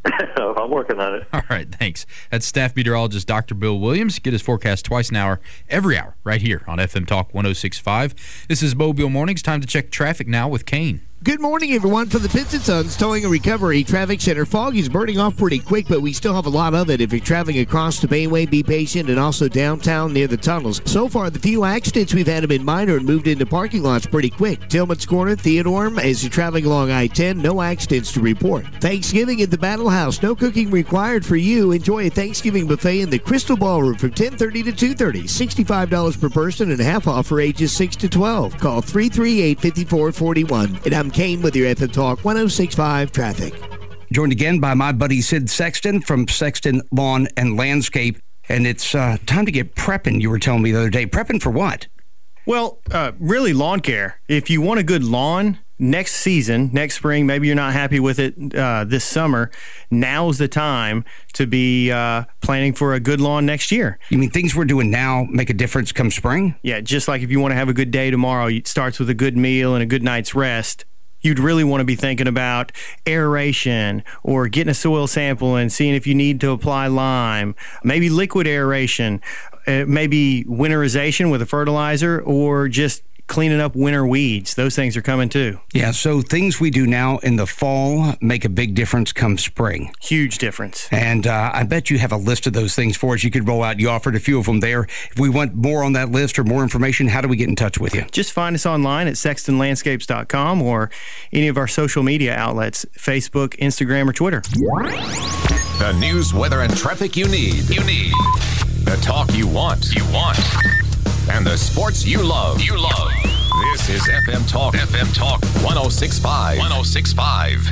I'm working on it. All right, thanks. That's staff meteorologist Doctor Bill Williams. Get his forecast twice an hour, every hour, right here on F M Talk one oh six point five. This is Mobile Mornings. Time to check traffic now with Kane. Good morning, everyone. From the Pitts and Sons Towing and Recovery Traffic Center, fog is burning off pretty quick, but we still have a lot of it. If you're traveling across the Bayway, be patient, and also downtown near the tunnels. So far, the few accidents we've had have been minor and moved into parking lots pretty quick. Tillman's Corner, Theodore, as you're traveling along I ten, no accidents to report. Thanksgiving at the Battle House, no cooking required for you. Enjoy a Thanksgiving buffet in the Crystal Ballroom from ten thirty to two thirty. sixty-five dollars per person and half off for ages six to twelve. Call three three eight, five four four one. And I'm Kane with your F M Talk one oh six point five traffic. Joined again by my buddy Sid Sexton from Sexton Lawn and Landscape. And it's uh, time to get prepping, you were telling me the other day. Prepping for what? Well, uh, really lawn care. If you want a good lawn, next season, next spring, maybe you're not happy with it uh, this summer, now's the time to be uh, planning for a good lawn next year. You mean things we're doing now make a difference come spring? Yeah, just like if you want to have a good day tomorrow, it starts with a good meal and a good night's rest. You'd really want to be thinking about aeration or getting a soil sample and seeing if you need to apply lime, maybe liquid aeration, uh, maybe winterization with a fertilizer, or just cleaning up winter weeds. Those things are coming too. Yeah, so things we do now in the fall make a big difference come spring. Huge difference. And uh, I bet you have a list of those things for us. You could roll out. You offered a few of them there. If we want more on that list or more information, how do we get in touch with you? Just find us online at sexton landscapes dot com or any of our social media outlets, Facebook, Instagram, or Twitter. The news, weather, and traffic you need. You need. The talk you want. You want. And the sports you love. You love. This is F M Talk. F M Talk one oh six point five. one oh six point five.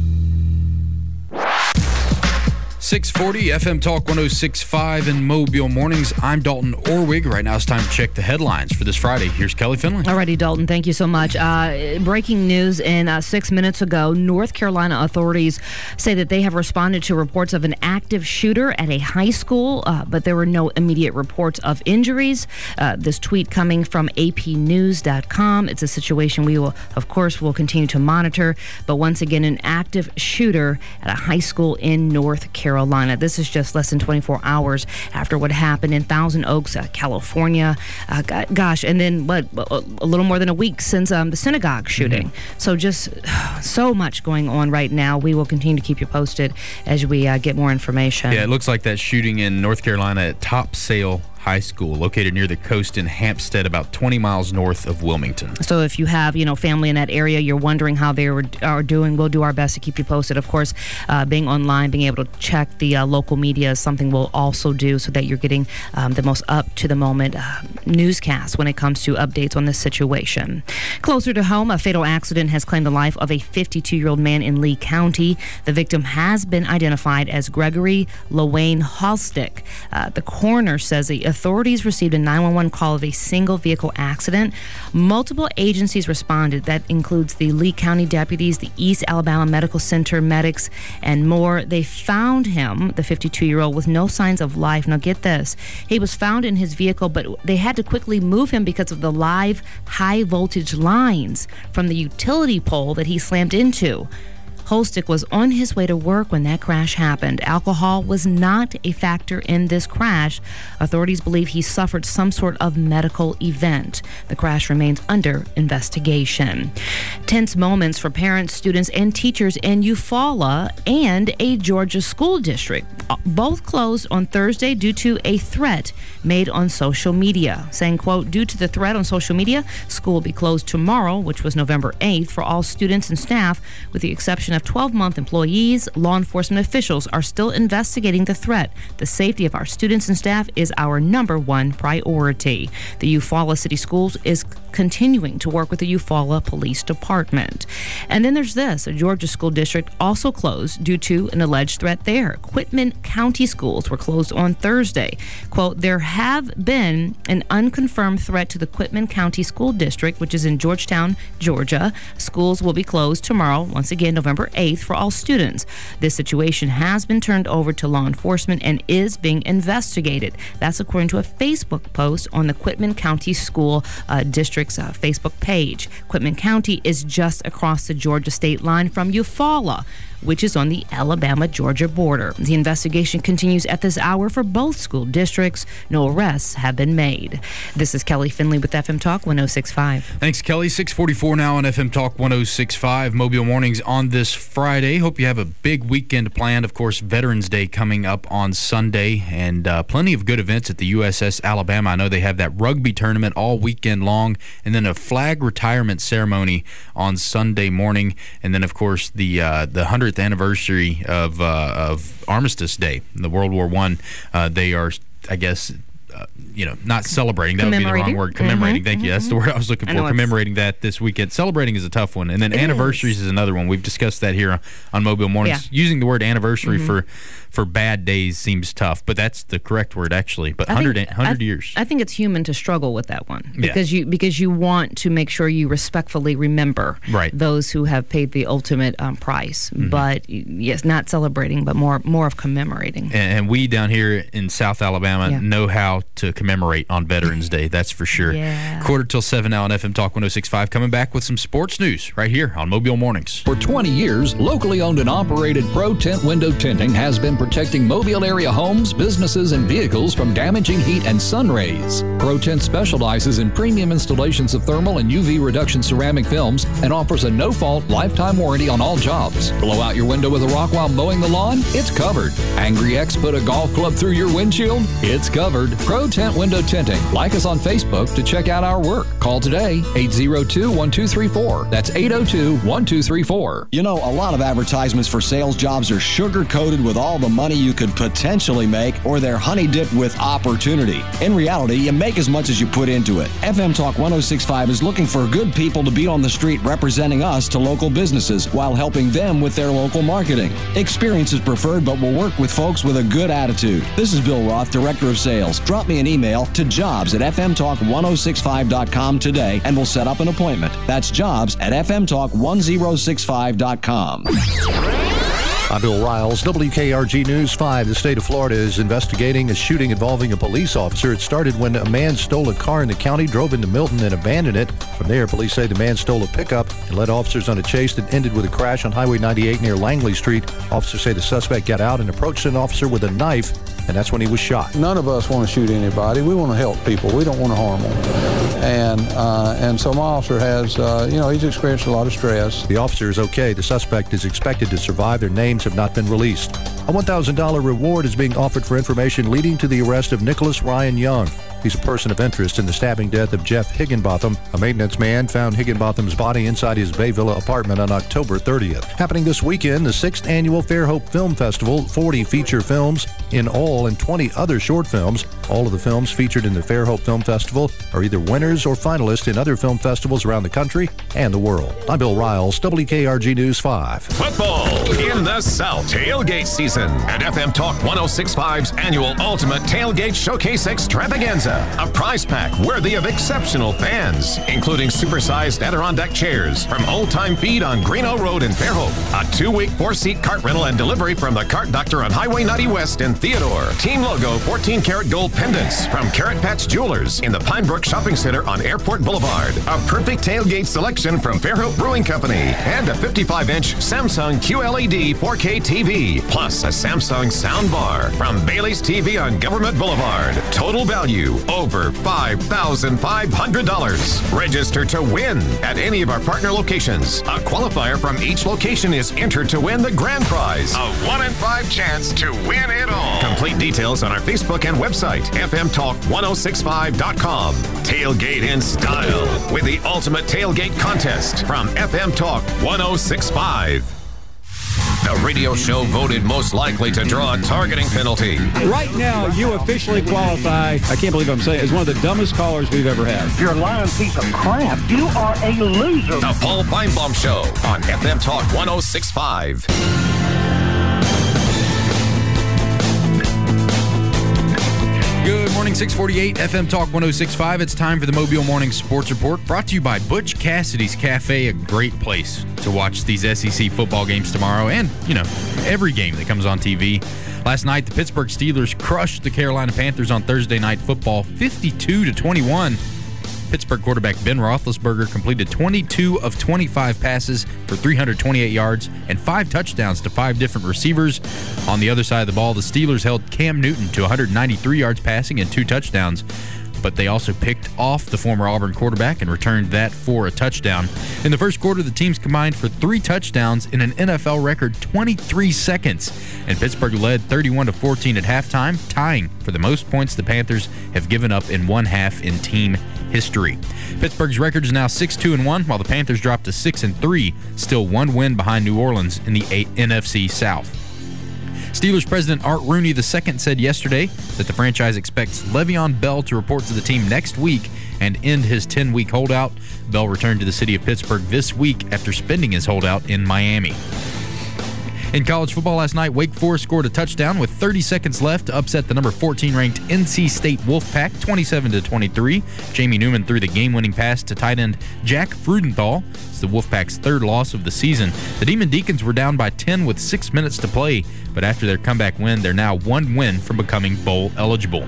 six forty F M Talk one oh six point five in Mobile Mornings. I'm Dalton Orwig. Right now it's time to check the headlines for this Friday. Here's Kelly Finley. Alrighty, Dalton. Thank you so much. Uh, breaking news in uh, six minutes ago, North Carolina authorities say that they have responded to reports of an active shooter at a high school, uh, but there were no immediate reports of injuries. Uh, this tweet coming from A P news dot com. It's a situation we will, of course, will continue to monitor. But once again, an active shooter at a high school in North Carolina. Carolina. This is just less than twenty-four hours after what happened in Thousand Oaks, uh, California. Uh, gosh, and then what? A little more than a week since um, the synagogue shooting. Mm-hmm. So just uh, so much going on right now. We will continue to keep you posted as we uh, get more information. Yeah, it looks like that shooting in North Carolina at Topsail High School, located near the coast in Hampstead, about twenty miles north of Wilmington. So if you have, you know, family in that area, you're wondering how they were, are doing, we'll do our best to keep you posted. Of course, uh, being online, being able to check the uh, local media is something we'll also do so that you're getting um, the most up-to-the-moment uh, newscast when it comes to updates on this situation. Closer to home, a fatal accident has claimed the life of a fifty-two-year-old man in Lee County. The victim has been identified as Gregory LaWayne Halstick. Uh, the coroner says the authorities received a nine one one call of a single vehicle accident. Multiple agencies responded. That includes the Lee County deputies, the East Alabama Medical Center medics, and more. They found him, the fifty-two-year-old, with no signs of life. Now get this. He was found in his vehicle, but they had to quickly move him because of the live high voltage lines from the utility pole that he slammed into. Holstick was on his way to work when that crash happened. Alcohol was not a factor in this crash. Authorities believe he suffered some sort of medical event. The crash remains under investigation. Tense moments for parents, students, and teachers in Eufaula and a Georgia school district. Both closed on Thursday due to a threat made on social media, saying, quote, due to the threat on social media, school will be closed tomorrow, which was November eighth, for all students and staff, with the exception of twelve-month employees. Law enforcement officials are still investigating the threat. The safety of our students and staff is our number one priority. The Eufaula City Schools is continuing to work with the Eufaula Police Department. And then there's this. A Georgia school district also closed due to an alleged threat there. Quitman County schools were closed on Thursday. Quote, there have been an unconfirmed threat to the Quitman County School District, which is in Georgetown, Georgia. Schools will be closed tomorrow, once again, November eighth, for all students. This situation has been turned over to law enforcement and is being investigated. That's according to a Facebook post on the Quitman County School uh, District's uh, Facebook page. Quitman County is just across the Georgia state line from Eufaula, which is on the Alabama-Georgia border. The investigation continues at this hour for both school districts. No arrests have been made. This is Kelly Finley with F M Talk one oh six point five. Thanks, Kelly. six forty-four now on F M Talk one oh six point five. Mobile Mornings on this Friday. Hope you have a big weekend planned. Of course, Veterans Day coming up on Sunday, and uh, plenty of good events at the U S S Alabama. I know they have that rugby tournament all weekend long, and then a flag retirement ceremony on Sunday morning, and then, of course, the uh, the one hundredth anniversary of uh, of Armistice Day, the World War One. Uh, they are, I guess, uh, you know, not celebrating. That would be the wrong word. Commemorating. Mm-hmm, Thank mm-hmm, you. That's the word I was looking for. Commemorating that this weekend. Celebrating is a tough one. And then anniversaries is. is another one. We've discussed that here on Mobile Mornings. Yeah. Using the word anniversary mm-hmm. for for bad days seems tough, but that's the correct word actually. But one hundred, think, one hundred I, years. I think it's human to struggle with that one because yeah. you because you want to make sure you respectfully remember right. those who have paid the ultimate um, price. Mm-hmm. But yes, not celebrating, but more more of commemorating. And, and we down here in South Alabama yeah. know how to commemorate on Veterans Day. That's for sure. Yeah. Quarter till seven now on F M Talk one oh six point five. Coming back with some sports news right here on Mobile Mornings. For twenty years, locally owned and operated Pro Tent Window Tinting has been protecting Mobile area homes, businesses, and vehicles from damaging heat and sun rays. Pro Tent specializes in premium installations of thermal and U V reduction ceramic films and offers a no-fault lifetime warranty on all jobs. Blow out your window with a rock while mowing the lawn? It's covered. Angry X put a golf club through your windshield? It's covered. Pro Tent Window Tinting. Like us on Facebook to check out our work. Call today, eight oh two, one two three four. That's eight oh two, one two three four. You know, a lot of advertisements for sales jobs are sugar-coated with all the money you could potentially make, or they're honey-dipped with opportunity. In reality, you make as much as you put into it. F M Talk one oh six point five is looking for good people to be on the street representing us to local businesses while helping them with their local marketing. Experience is preferred, but we'll work with folks with a good attitude. This is Bill Roth, Director of Sales. Drop me an email to jobs at f m talk one oh six five dot com today, and we'll set up an appointment. That's jobs at f m talk one oh six five dot com. I'm Bill Riles, W K R G News five. The state of Florida is investigating a shooting involving a police officer. It started when a man stole a car in the county, drove into Milton, and abandoned it. From there, police say the man stole a pickup and led officers on a chase that ended with a crash on Highway ninety-eight near Langley Street. Officers say the suspect got out and approached an officer with a knife, and that's when he was shot. None of us want to shoot anybody. We want to help people. We don't want to harm them. And uh, and so my officer has, uh, you know, he's experienced a lot of stress. The officer is okay. The suspect is expected to survive. Their names have not been released. A one thousand dollars reward is being offered for information leading to the arrest of Nicholas Ryan Young. He's a person of interest in the stabbing death of Jeff Higginbotham. A maintenance man found Higginbotham's body inside his Bay Villa apartment on October thirtieth. Happening this weekend, the sixth annual Fairhope Film Festival, forty feature films in all and twenty other short films. All of the films featured in the Fairhope Film Festival are either winners or finalists in other film festivals around the country and the world. I'm Bill Riles, W K R G News five. Football in the South. Tailgate season at F M Talk one oh six point five's annual Ultimate Tailgate Showcase Extravaganza. A prize pack worthy of exceptional fans, including supersized Adirondack chairs from Old Time Feed on Greeno Road in Fairhope. A two-week four-seat cart rental and delivery from the Cart Doctor on Highway ninety West in Theodore. Team logo fourteen karat gold pendants from Carrot Patch Jewelers in the Pine Brook Shopping Center on Airport Boulevard. A perfect tailgate selection from Fairhope Brewing Company. And a fifty-five inch Samsung Q L E D four K T V. Plus a Samsung sound bar from Bailey's T V on Government Boulevard. Total value over five thousand five hundred dollars. Register to win at any of our partner locations. A qualifier from each location is entered to win the grand prize. A one in five chance to win it all. Complete details on our Facebook and website, f m talk one oh six five dot com. Tailgate in style with the Ultimate Tailgate Contest from F M Talk one oh six point five. The radio show voted most likely to draw a targeting penalty. Right now, you officially qualify, I can't believe I'm saying it, as one of the dumbest callers we've ever had. You're a lying piece of crap. You are a loser. The Paul Feinbaum Show on F M Talk one oh six point five. Good morning, six forty-eight, F M Talk one oh six point five. It's time for the Mobile Morning Sports Report, brought to you by Butch Cassidy's Cafe, a great place to watch these S E C football games tomorrow and, you know, every game that comes on T V. Last night, the Pittsburgh Steelers crushed the Carolina Panthers on Thursday Night Football, fifty-two to twenty-one. Pittsburgh quarterback Ben Roethlisberger completed twenty-two of twenty-five passes for three hundred twenty-eight yards and five touchdowns to five different receivers. On the other side of the ball, the Steelers held Cam Newton to one hundred ninety-three yards passing and two touchdowns, but they also picked off the former Auburn quarterback and returned that for a touchdown. In the first quarter, the teams combined for three touchdowns in an N F L record twenty-three seconds, and Pittsburgh led thirty-one to fourteen at halftime, tying for the most points the Panthers have given up in one half in team history. Pittsburgh's record is now six two and one, while the Panthers dropped to six and three, still one win behind New Orleans in the N F C South. Steelers president Art Rooney the second said yesterday that the franchise expects Le'Veon Bell to report to the team next week and end his ten-week holdout. Bell returned to the city of Pittsburgh this week after spending his holdout in Miami. In college football last night, Wake Forest scored a touchdown with thirty seconds left to upset the number fourteen ranked N C State Wolfpack twenty-seven to twenty-three. Jamie Newman threw the game-winning pass to tight end Jack Frudenthal. It's the Wolfpack's third loss of the season. The Demon Deacons were down by ten with six minutes to play, but after their comeback win, they're now one win from becoming bowl eligible.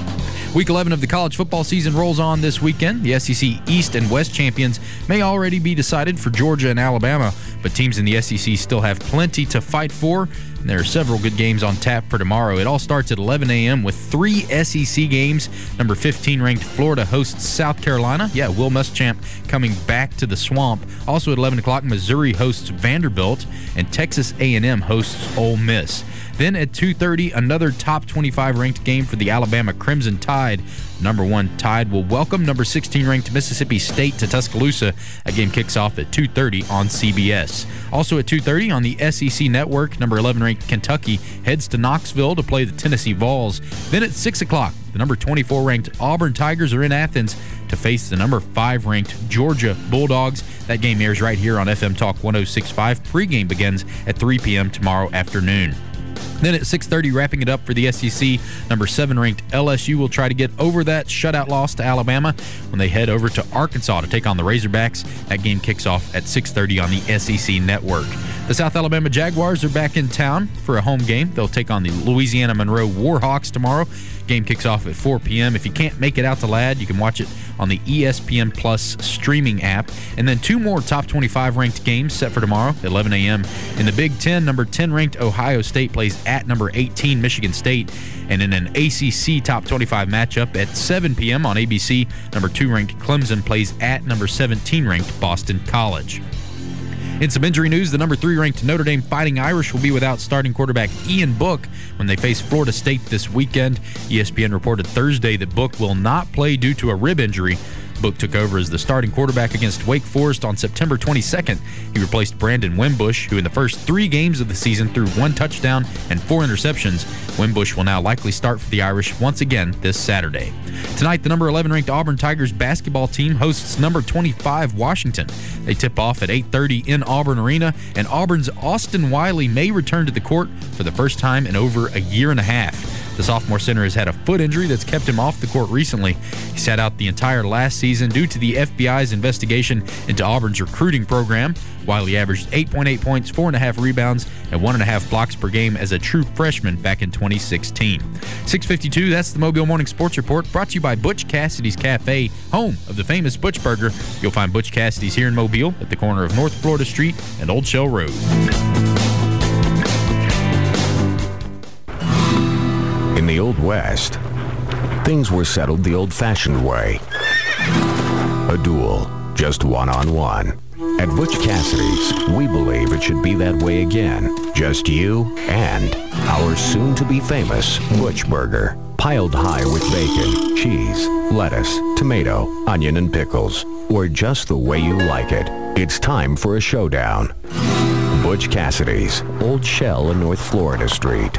Week eleven of the college football season rolls on this weekend. The S E C East and West champions may already be decided for Georgia and Alabama, but teams in the S E C still have plenty to fight for. And there are several good games on tap for tomorrow. It all starts at eleven a.m. with three S E C games. Number fifteen ranked Florida hosts South Carolina. Yeah, Will Muschamp coming back to the Swamp. Also at eleven o'clock, Missouri hosts Vanderbilt, and Texas A and M hosts Ole Miss. Then at two thirty, another top twenty-five ranked game for the Alabama Crimson Tide. Number one Tide will welcome number sixteen ranked Mississippi State to Tuscaloosa. That game kicks off at two thirty on C B S. Also at two thirty on the S E C Network, number eleven ranked Kentucky heads to Knoxville to play the Tennessee Vols. Then at six o'clock, the number twenty-four ranked Auburn Tigers are in Athens to face the number five ranked Georgia Bulldogs. That game airs right here on F M Talk one oh six point five. Pregame begins at three p.m. tomorrow afternoon. Then at six thirty, wrapping it up for the S E C, number seven ranked L S U will try to get over that shutout loss to Alabama when they head over to Arkansas to take on the Razorbacks. That game kicks off at six thirty on the S E C Network. The South Alabama Jaguars are back in town for a home game. They'll take on the Louisiana Monroe Warhawks tomorrow. Game kicks off at four p.m. If you can't make it out to Ladd, you can watch it on the E S P N Plus streaming app. And then two more top twenty-five ranked games set for tomorrow at eleven a.m. In the Big Ten, number ten ranked Ohio State plays at number eighteen Michigan State. And in an A C C top twenty-five matchup at seven p.m. on A B C, number two ranked Clemson plays at number seventeen ranked Boston College. In some injury news, the number three ranked Notre Dame Fighting Irish will be without starting quarterback Ian Book when they face Florida State this weekend. E S P N reported Thursday that Book will not play due to a rib injury. Book took over as the starting quarterback against Wake Forest on September twenty-second. He replaced Brandon Wimbush, who in the first three games of the season threw one touchdown and four interceptions. Wimbush will now likely start for the Irish once again this Saturday. Tonight, the number eleven ranked Auburn Tigers basketball team hosts number twenty-five Washington. They tip off at eight thirty in Auburn Arena, and Auburn's Austin Wiley may return to the court for the first time in over a year and a half. The sophomore center has had a foot injury that's kept him off the court recently. He sat out the entire last season due to the F B I's investigation into Auburn's recruiting program. Wiley averaged eight point eight points, four point five rebounds, and one point five blocks per game as a true freshman back in twenty sixteen. six fifty-two, that's the Mobile Morning Sports Report, brought to you by Butch Cassidy's Cafe, home of the famous Butch Burger. You'll find Butch Cassidy's here in Mobile at the corner of North Florida Street and Old Shell Road. In the Old West, things were settled the old-fashioned way. A duel, just one-on-one. At Butch Cassidy's, we believe it should be that way again. Just you and our soon-to-be famous Butch Burger. Piled high with bacon, cheese, lettuce, tomato, onion, and pickles. Or just the way you like it. It's time for a showdown. Butch Cassidy's, Old Shell and North Florida Street.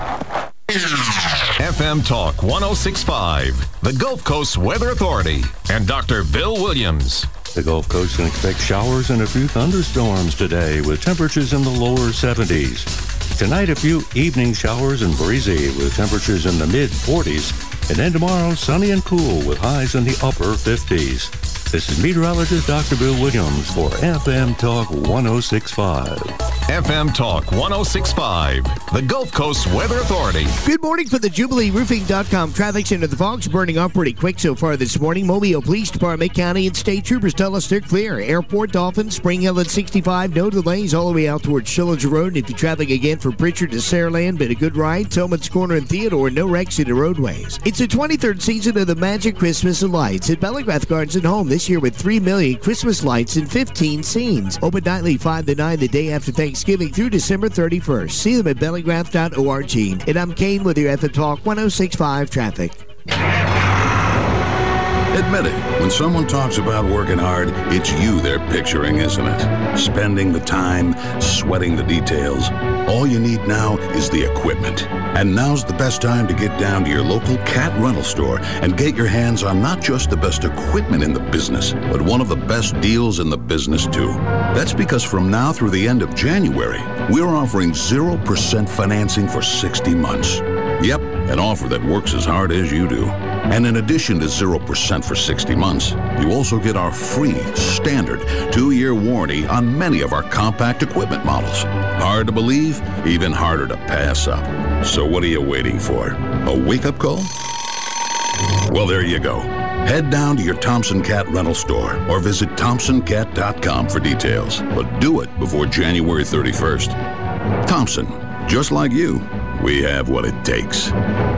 F M Talk one oh six point five, the Gulf Coast Weather Authority, and Doctor Bill Williams. The Gulf Coast can expect showers and a few thunderstorms today with temperatures in the lower seventies. Tonight, a few evening showers and breezy with temperatures in the mid forties. And then tomorrow, sunny and cool with highs in the upper fifties. This is meteorologist Doctor Bill Williams for F M Talk one oh six point five. F M Talk one oh six point five, the Gulf Coast Weather Authority. Good morning for the Jubilee Roofing dot com traffic center. The fog's burning off pretty quick so far this morning. Mobile Police Department, County, and State Troopers tell us they're clear. Airport, Dolphin, Spring Hill at sixty-five. No delays all the way out towards Schillinger Road. And if you're traveling again from Pritchard to Saraland, been a good ride. Tillman's Corner and Theodore, no wrecks in the roadways. It's the twenty-third season of the Magic Christmas of Lights at Bellegrath Gardens and Home this year with three million Christmas lights in fifteen scenes. Open nightly five to nine the day after Thanksgiving through December thirty-first. See them at bellegrath dot org. And I'm Kane with your F M Talk one oh six point five traffic. Admit it, when someone talks about working hard, it's you they're picturing, isn't it? Spending the time, sweating the details. All you need now is the equipment. And now's the best time to get down to your local Cat rental store and get your hands on not just the best equipment in the business, but one of the best deals in the business, too. That's because from now through the end of January, we're offering zero percent financing for sixty months. Yep, an offer that works as hard as you do. And in addition to zero percent for sixty months, you also get our free, standard, two-year warranty on many of our compact equipment models. Hard to believe, even harder to pass up. So what are you waiting for? A wake-up call? Well, there you go. Head down to your Thompson Cat rental store or visit thompson cat dot com for details. But do it before January thirty-first. Thompson, just like you, we have what it takes.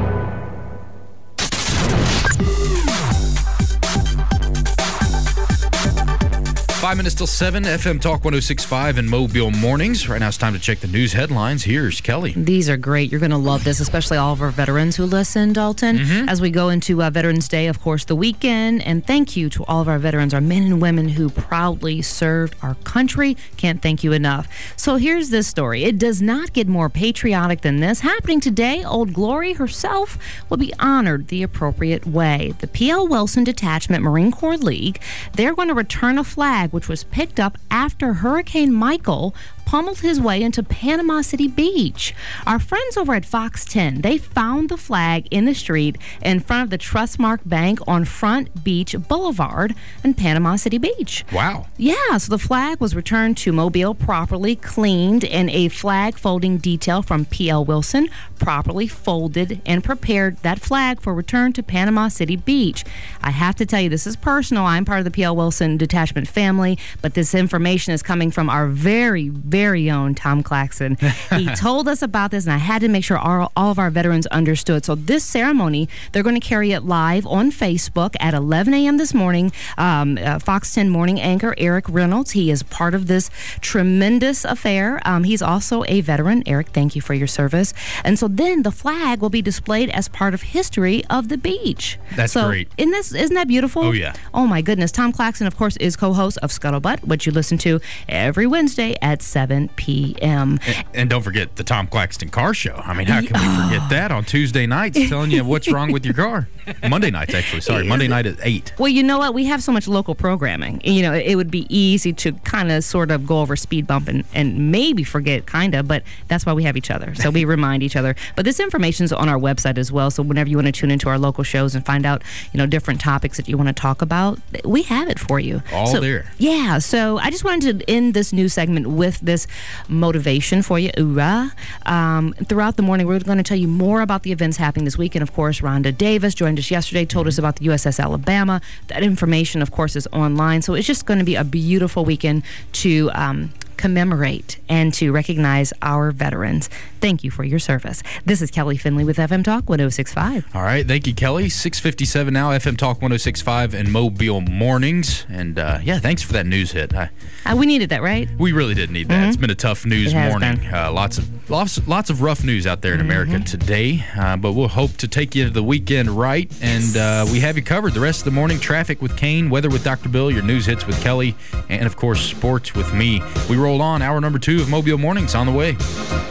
Five minutes till seven, F M Talk one oh six point five and Mobile Mornings. Right now it's time to check the news headlines. Here's Kelly. These are great. You're going to love this, especially all of our veterans who listen, Dalton. Mm-hmm. As we go into uh, Veterans Day, of course, the weekend. And thank you to all of our veterans, our men and women who proudly served our country. Can't thank you enough. So here's this story. It does not get more patriotic than this. Happening today, Old Glory herself will be honored the appropriate way. The P L. Wilson Detachment Marine Corps League, they're going to return a flag which was picked up after Hurricane Michael pummeled his way into Panama City Beach. Our friends over at Fox ten, they found the flag in the street in front of the Trustmark Bank on Front Beach Boulevard in Panama City Beach. Wow. Yeah, so the flag was returned to Mobile, properly cleaned, and a flag folding detail from P L. Wilson properly folded and prepared that flag for return to Panama City Beach. I have to tell you, this is personal. I'm part of the P L. Wilson Detachment family, but this information is coming from our very, very own Tom Claxton. He told us about this, and I had to make sure all, all of our veterans understood. So this ceremony, they're going to carry it live on Facebook at eleven a.m. this morning. Um, uh, Fox ten morning anchor Eric Reynolds, he is part of this tremendous affair. Um, he's also a veteran. Eric, thank you for your service. And so then the flag will be displayed as part of history of the beach. That's so, great. Isn't, this, isn't that beautiful? Oh, yeah. Oh, my goodness. Tom Claxton, of course, is co-host of Scuttlebutt, which you listen to every Wednesday at seven p.m. And, and don't forget the Tom Claxton Car Show. I mean, how can we forget that on Tuesday nights, telling you what's wrong with your car? Monday nights, actually. Sorry, Monday night at eight. Well, you know what? We have so much local programming. You know, it would be easy to kind of sort of go over speed bump and, and maybe forget, kind of, but that's why we have each other. So we remind each other. But this information is on our website as well. So whenever you want to tune into our local shows and find out, you know, different topics that you want to talk about, we have it for you. All so, there. Yeah. So I just wanted to end this news segment with this motivation for you. Hoorah. Um, throughout the morning, we're going to tell you more about the events happening this week. And of course, Rhonda Davis joined us yesterday, told us about the U S S Alabama. That information, of course, is online. So it's just going to be a beautiful weekend to um, commemorate and to recognize our veterans. Thank you for your service. This is Kelly Finley with F M Talk one oh six point five. All right. Thank you, Kelly. six fifty-seven now, F M Talk one oh six point five and Mobile Mornings. And uh, yeah, thanks for that news hit. I, uh, we needed that, right? We really did need that. Mm-hmm. It's been a tough news morning. Uh, lots of lots, lots of rough news out there in mm-hmm. America today. Uh, but we'll hope to take you to the weekend right. And uh, we have you covered the rest of the morning. Traffic with Kane, weather with Doctor Bill, your news hits with Kelly, and of course, sports with me. We roll on. Hour number two of Mobile Mornings on the way.